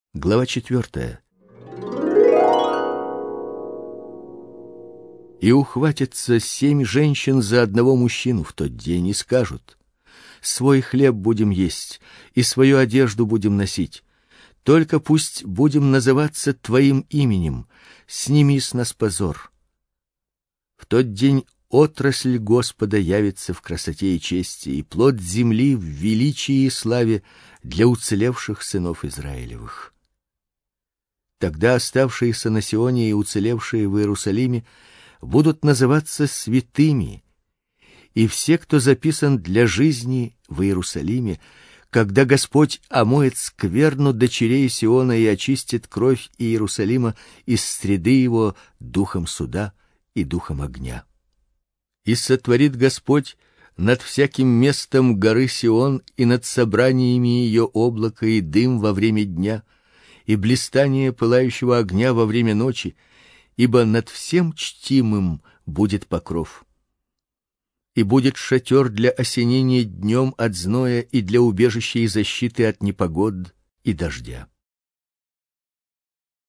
Глава 4. И ухватятся 7 женщин за одного мужчину в тот день и скажут: свой хлеб будем есть и свою одежду будем носить. Только пусть будем называться твоим именем, сними с нас позор. В тот день отрасль Господа явится в красоте и чести, и плод земли в величии и славе для уцелевших сынов Израилевых. Тогда оставшиеся на Сионе и уцелевшие в Иерусалиме будут называться святыми, и все, кто записан для жизни в Иерусалиме, когда Господь омоет скверну дочерей Сиона и очистит кровь Иерусалима из среды его духом суда и духом огня. И сотворит Господь над всяким местом горы Сион и над собраниями ее облако и дым во время дня, и блистание пылающего огня во время ночи, ибо над всем чтимым будет покров. И будет шатер для осенения днем от зноя и для убежища и защиты от непогод и дождя.